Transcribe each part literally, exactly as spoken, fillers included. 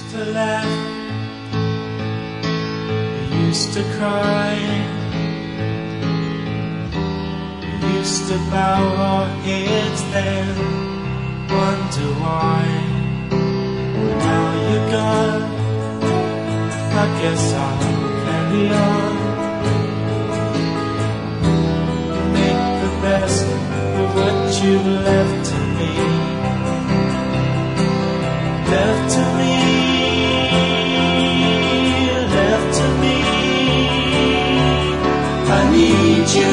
to laugh, we used to cry, we used to bow our heads then, wonder why. Now you're gone, I guess I'll carry on, make the best of what you've left to me. Left to me, left to me. I need you,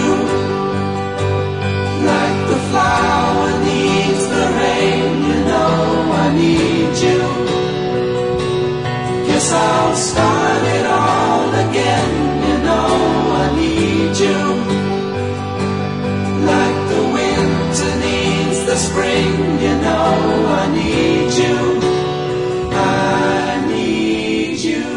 like the flower needs the rain. You know I need you. Guess I'll start it all again. You know I need you, like the winter needs the spring. You know I need you. I need you.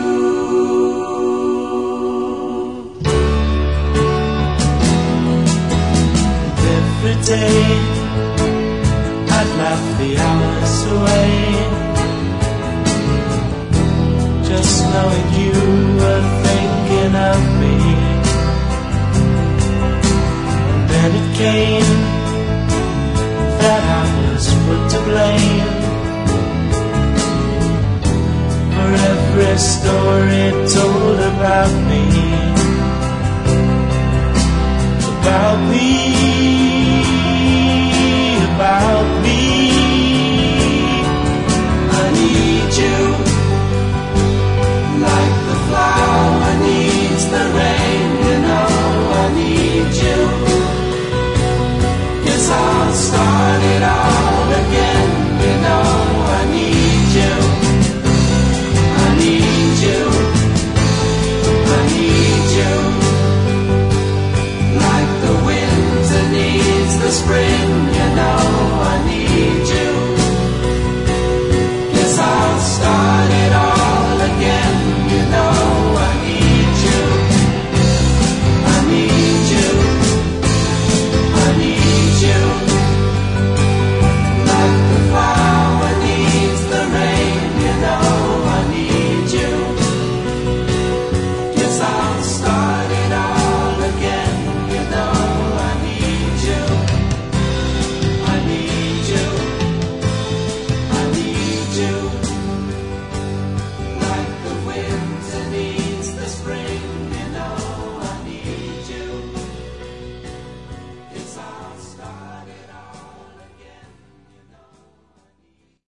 Every day I'd laugh the hours away, just knowing you were thinking of me. And then it came that I was put to blame for every story told about me, about me, about me. I need you.